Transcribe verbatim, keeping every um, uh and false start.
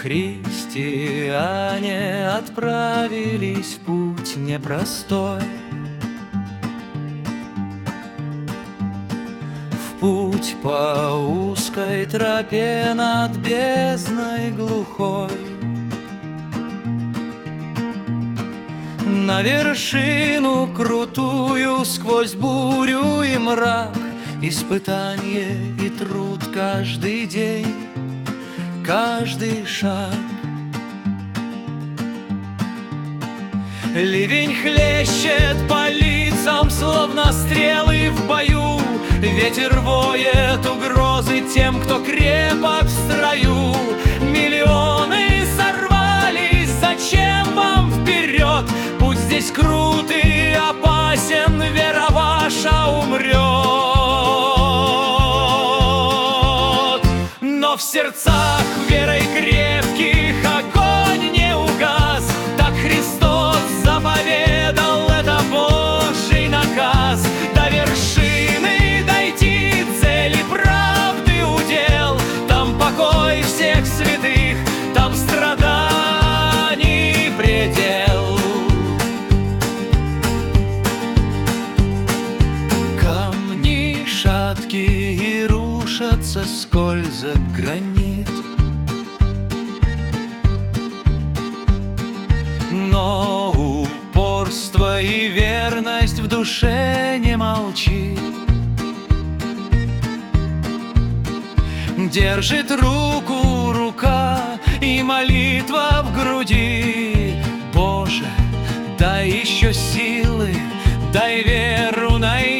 Христиане отправились в путь непростой, в путь по узкой тропе над бездной глухой. На вершину крутую, сквозь бурю и мрак, испытание и труд каждый день, каждый шаг. Ливень хлещет по лицам, словно стрелы в бою. Ветер воет угрозы тем, кто крепок в строю. Миллионы сорвались, зачем вам вперед? Путь здесь крут и опасен, вера ваша умрет. Но в сердцах верой крепких огонь не угас. Так Христос заповедал, это Божий наказ. До вершины дойти, цели правды удел. Там покой всех святых, там страданий предел. Камни шаткие и рушатся, скользят гранит. Но упорство и верность в душе не молчит. Держит руку рука и молитва в груди. Боже, дай еще силы, дай веру найти.